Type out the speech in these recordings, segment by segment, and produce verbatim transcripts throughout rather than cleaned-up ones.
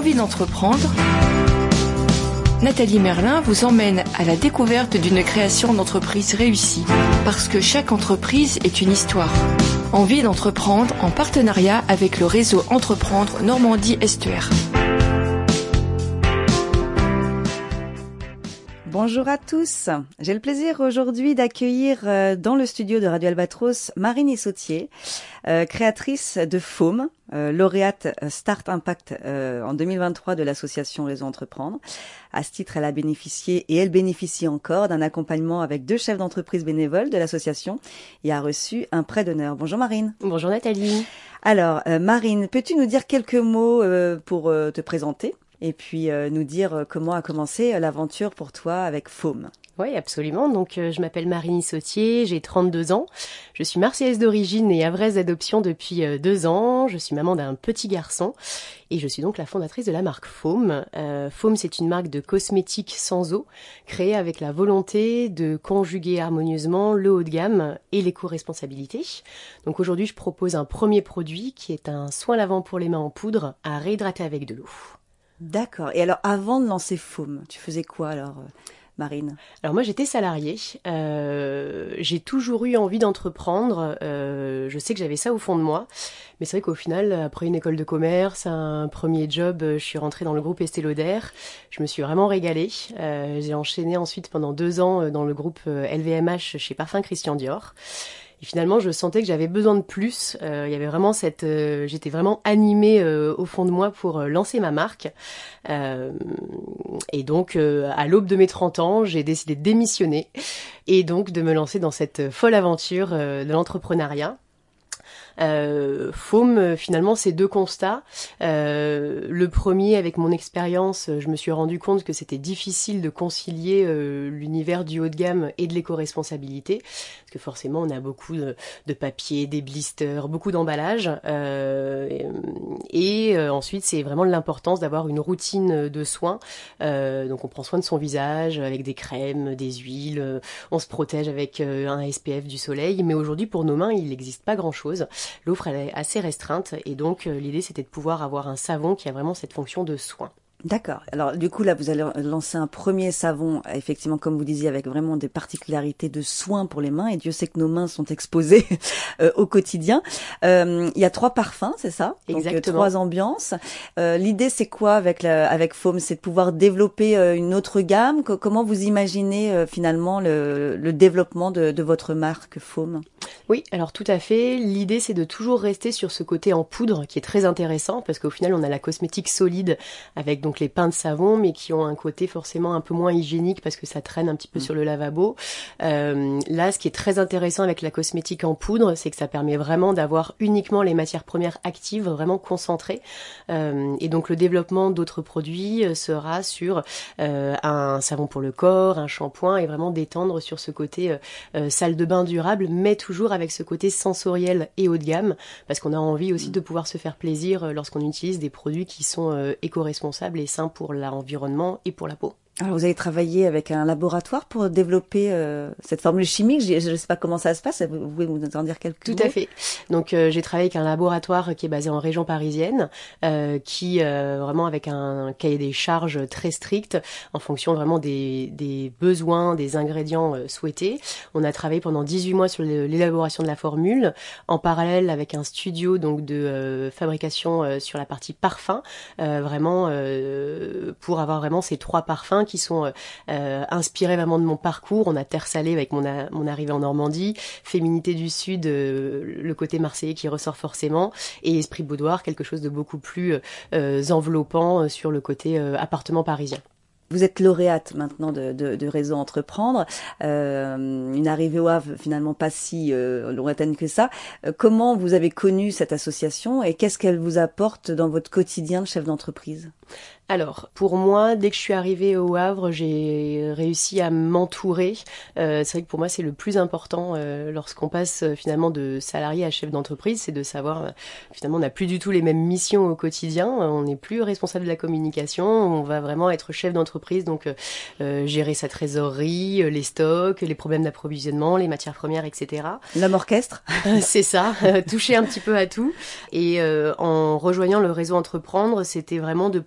envie d'entreprendre, Nathalie Merlin vous emmène à la découverte d'une création d'entreprise réussie. Parce que chaque entreprise est une histoire. Envie d'entreprendre en partenariat avec le réseau Entreprendre Normandie Estuaire. Bonjour à tous. J'ai le plaisir aujourd'hui d'accueillir euh, dans le studio de Radio Albatros Marine Issautier, euh, créatrice de Foam, euh, lauréate Start Impact euh, en deux mille vingt-trois de l'association Réseau Entreprendre. À ce titre, elle a bénéficié et elle bénéficie encore d'un accompagnement avec deux chefs d'entreprise bénévoles de l'association et a reçu un prêt d'honneur. Bonjour Marine. Bonjour Nathalie. Alors euh, Marine, peux-tu nous dire quelques mots euh, pour euh, te présenter ? Et puis euh, nous dire euh, comment a commencé euh, l'aventure pour toi avec Foam. Oui, absolument. Donc, euh, je m'appelle Marine Issautier, j'ai trente-deux ans. Je suis marseillaise d'origine et havraise d'adoption depuis euh, deux ans. Je suis maman d'un petit garçon et je suis donc la fondatrice de la marque Foam. Euh, Foam, c'est une marque de cosmétiques sans eau, créée avec la volonté de conjuguer harmonieusement le haut de gamme et l'éco-responsabilité. Donc aujourd'hui, je propose un premier produit qui est un soin lavant pour les mains en poudre à réhydrater avec de l'eau. D'accord. Et alors, avant de lancer Foam, tu faisais quoi alors, euh, Marine ? Alors moi, j'étais salariée. Euh, j'ai toujours eu envie d'entreprendre. Euh, je sais que j'avais ça au fond de moi. Mais c'est vrai qu'au final, après une école de commerce, un premier job, je suis rentrée dans le groupe Estée Lauder. Je me suis vraiment régalée. Euh, j'ai enchaîné ensuite pendant deux ans dans le groupe L V M H chez Parfums Christian Dior. Et finalement, je sentais que j'avais besoin de plus. Euh, il y avait vraiment cette, euh, j'étais vraiment animée euh, au fond de moi pour euh, lancer ma marque. Euh, et donc, euh, à l'aube de mes trente ans, j'ai décidé de démissionner et donc de me lancer dans cette folle aventure euh, de l'entrepreneuriat. Euh, Foam, finalement, c'est deux constats. Euh, le premier, avec mon expérience, je me suis rendu compte que c'était difficile de concilier euh, l'univers du haut de gamme et de l'éco-responsabilité, parce que forcément, on a beaucoup de, de papier, des blisters, beaucoup d'emballages. Euh, et et euh, ensuite, c'est vraiment l'importance d'avoir une routine de soins. Euh, donc, on prend soin de son visage avec des crèmes, des huiles. Euh, on se protège avec euh, un S P F du soleil. Mais aujourd'hui, pour nos mains, il n'existe pas grand-chose. L'offre elle est assez restreinte et donc euh, l'idée c'était de pouvoir avoir un savon qui a vraiment cette fonction de soin. D'accord. Alors du coup là vous allez lancer un premier savon, effectivement comme vous disiez, avec vraiment des particularités de soins pour les mains, et Dieu sait que nos mains sont exposées euh, au quotidien. Euh, il y a trois parfums, c'est ça ? Exactement. Donc euh, trois ambiances. Euh, l'idée c'est quoi avec la, avec Foam ? C'est de pouvoir développer euh, une autre gamme. Que, comment vous imaginez euh, finalement le, le développement de, de votre marque Foam ? Oui, alors tout à fait. L'idée, c'est de toujours rester sur ce côté en poudre qui est très intéressant parce qu'au final, on a la cosmétique solide avec donc les pains de savon, mais qui ont un côté forcément un peu moins hygiénique parce que ça traîne un petit peu mmh. sur le lavabo. Euh, là, ce qui est très intéressant avec la cosmétique en poudre, c'est que ça permet vraiment d'avoir uniquement les matières premières actives, vraiment concentrées. Euh, et donc, le développement d'autres produits sera sur euh, un savon pour le corps, un shampoing, et vraiment d'étendre sur ce côté euh, salle de bain durable, mais toujours avec ce côté sensoriel et haut de gamme, parce qu'on a envie aussi de pouvoir se faire plaisir lorsqu'on utilise des produits qui sont euh, éco-responsables et sains pour l'environnement et pour la peau. Alors vous avez travaillé avec un laboratoire pour développer euh, cette formule chimique. Je ne sais pas comment ça se passe. Vous pouvez nous en dire quelques mots ? Tout à fait. Donc euh, j'ai travaillé avec un laboratoire qui est basé en région parisienne, euh, qui euh, vraiment avec un cahier des charges très strict en fonction vraiment des, des besoins, des ingrédients euh, souhaités. On a travaillé pendant dix-huit mois sur l'élaboration de la formule, en parallèle avec un studio donc de euh, fabrication euh, sur la partie parfum, euh, vraiment euh, pour avoir vraiment ces trois parfums qui sont euh, inspirés vraiment de mon parcours. On a Terre Salée avec mon, a, mon arrivée en Normandie, Féminité du Sud, euh, le côté marseillais qui ressort forcément, et Esprit Boudoir, quelque chose de beaucoup plus euh, enveloppant sur le côté euh, appartement parisien. Vous êtes lauréate maintenant de, de, de Réseau Entreprendre, euh, une arrivée au Havre finalement pas si euh, lointaine que ça. Euh, comment vous avez connu cette association et qu'est-ce qu'elle vous apporte dans votre quotidien de chef d'entreprise ? Alors, pour moi, dès que je suis arrivée au Havre, j'ai réussi à m'entourer. Euh, c'est vrai que pour moi, c'est le plus important euh, lorsqu'on passe euh, finalement de salarié à chef d'entreprise, c'est de savoir, euh, finalement, on n'a plus du tout les mêmes missions au quotidien. On n'est plus responsable de la communication, on va vraiment être chef d'entreprise, donc euh, euh, gérer sa trésorerie, euh, les stocks, les problèmes d'approvisionnement, les matières premières, et cetera. L'homme orchestre. C'est ça, euh, toucher un petit peu à tout. Et euh, en rejoignant le Réseau Entreprendre, c'était vraiment de pouvoir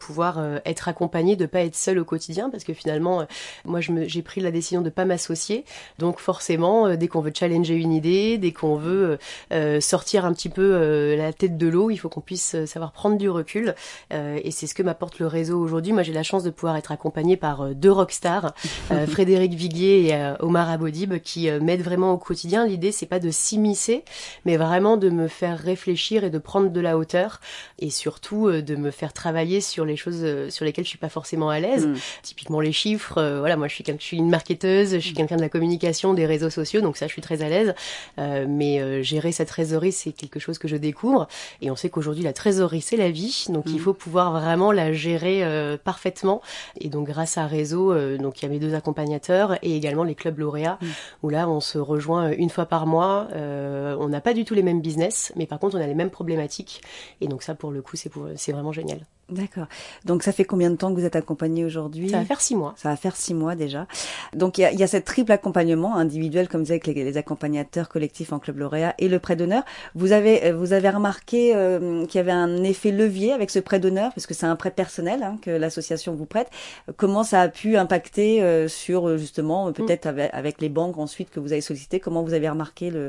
pouvoir euh, être accompagné, de pas être seul au quotidien, parce que finalement, euh, moi, je me, j'ai pris la décision de pas m'associer. Donc forcément, euh, dès qu'on veut challenger une idée, dès qu'on veut euh, sortir un petit peu euh, la tête de l'eau, il faut qu'on puisse savoir prendre du recul. Euh, et c'est ce que m'apporte le réseau aujourd'hui. Moi, j'ai la chance de pouvoir être accompagnée par euh, deux rockstars, euh, Frédéric Viguier et euh, Omar Abodib, qui euh, m'aident vraiment au quotidien. L'idée, c'est pas de s'immiscer, mais vraiment de me faire réfléchir et de prendre de la hauteur, et surtout euh, de me faire travailler sur les choses euh, sur lesquelles je suis pas forcément à l'aise. Mmh. Typiquement les chiffres. Euh, voilà, moi, je suis, je suis une marketeuse, je suis quelqu'un de la communication, des réseaux sociaux, donc ça, je suis très à l'aise. Euh, mais euh, gérer sa trésorerie, c'est quelque chose que je découvre. Et on sait qu'aujourd'hui, la trésorerie, c'est la vie, donc mmh. il faut pouvoir vraiment la gérer euh, parfaitement. Et donc, grâce à Réseau, euh, donc il y a mes deux accompagnateurs et également les clubs lauréats, mmh. où là, on se rejoint une fois par mois. Euh, on n'a pas du tout les mêmes business, mais par contre, on a les mêmes problématiques. Et donc ça, pour le coup, c'est, pour, c'est vraiment génial. D'accord. Donc ça fait combien de temps que vous êtes accompagné aujourd'hui ? Ça va faire six mois. Ça va faire six mois déjà. Donc il y a, il y a cette triple accompagnement individuel, comme vous avec les, les accompagnateurs collectifs en club lauréat et le prêt d'honneur. Vous avez vous avez remarqué euh, qu'il y avait un effet levier avec ce prêt d'honneur, parce que c'est un prêt personnel hein, que l'association vous prête. Comment ça a pu impacter euh, sur justement peut-être mmh. avec, avec les banques ensuite que vous avez sollicité ? Comment vous avez remarqué le,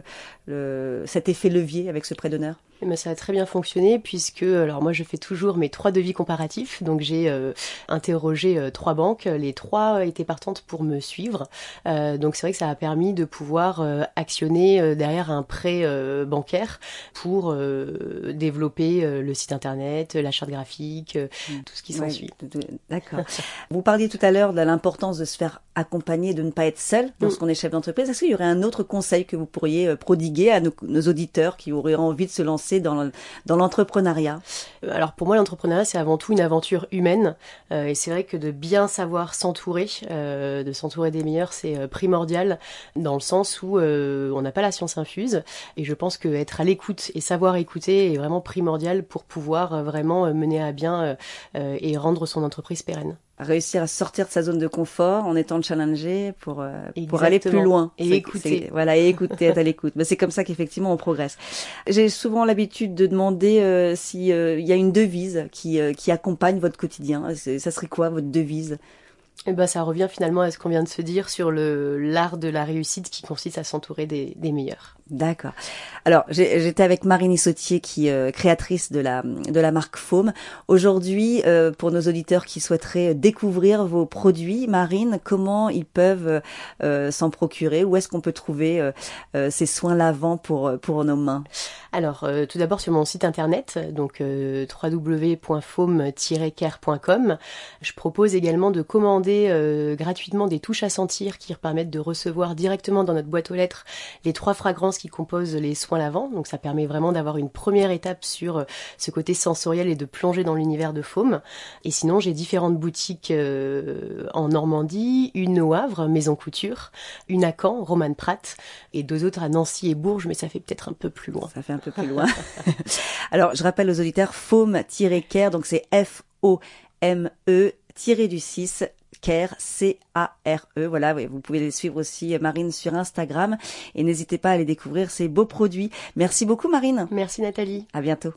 le cet effet levier avec ce prêt d'honneur ? Eh bien, ça a très bien fonctionné puisque, alors moi je fais toujours mes trois devis comparatifs, donc j'ai euh, interrogé euh, trois banques, les trois étaient partantes pour me suivre, euh, donc c'est vrai que ça a permis de pouvoir euh, actionner euh, derrière un prêt euh, bancaire pour euh, développer euh, le site internet, la charte graphique, euh, tout ce qui s'ensuit. Ouais, d'accord. Vous parliez tout à l'heure de l'importance de se faire accompagner, de ne pas être seul lorsqu'on est chef d'entreprise. Est-ce qu'il y aurait un autre conseil que vous pourriez prodiguer à nos, nos auditeurs qui auraient envie de se lancer dans, le, dans l'entrepreneuriat ? Alors pour moi, l'entrepreneuriat, c'est avant tout une aventure humaine. Euh, et c'est vrai que de bien savoir s'entourer, euh, de s'entourer des meilleurs, c'est euh, primordial dans le sens où euh, on n'a pas la science infuse. Et je pense qu'être à l'écoute et savoir écouter est vraiment primordial pour pouvoir euh, vraiment mener à bien euh, et rendre son entreprise pérenne. Réussir à sortir de sa zone de confort en étant challengé pour euh, pour aller plus loin et c'est, écouter c'est, voilà et écouter être à l'écoute. Mais c'est comme ça qu'effectivement on progresse. J'ai souvent l'habitude de demander euh, si euh, il y a une devise qui euh, qui accompagne votre quotidien. C'est, ça serait quoi votre devise ? Eh ben, ça revient finalement à ce qu'on vient de se dire sur le l'art de la réussite qui consiste à s'entourer des, des meilleurs. D'accord. Alors, j'ai, j'étais avec Marine Sautier, qui est euh, créatrice de la de la marque Foam. Aujourd'hui, euh, pour nos auditeurs qui souhaiteraient découvrir vos produits, Marine, comment ils peuvent euh, s'en procurer ? Où est-ce qu'on peut trouver euh, euh, ces soins lavants pour pour nos mains ? Alors, euh, tout d'abord sur mon site internet, donc euh, w w w point foam tiret care point com. Je propose également de commander euh, gratuitement des touches à sentir qui permettent de recevoir directement dans notre boîte aux lettres les trois fragrances qui composent les soins lavants. Donc ça permet vraiment d'avoir une première étape sur euh, ce côté sensoriel et de plonger dans l'univers de Foam. Et sinon, j'ai différentes boutiques euh, en Normandie, une au Havre, Maison Couture, une à Caen, Romane Pratt, et deux autres à Nancy et Bourges, mais ça fait peut-être un peu plus loin. Ça fait un peu plus loin. Alors, je rappelle aux auditeurs, Foam-Care, donc c'est F O M E tiré du six, Care, C A R E. Voilà, vous pouvez les suivre aussi, Marine, sur Instagram. Et n'hésitez pas à aller découvrir ces beaux produits. Merci beaucoup, Marine. Merci, Nathalie. À bientôt.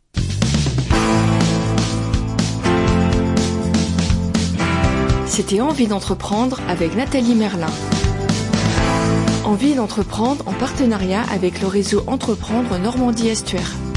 C'était Envie d'entreprendre avec Nathalie Merlin. Envie d'entreprendre en partenariat avec le réseau Entreprendre Normandie Estuaire.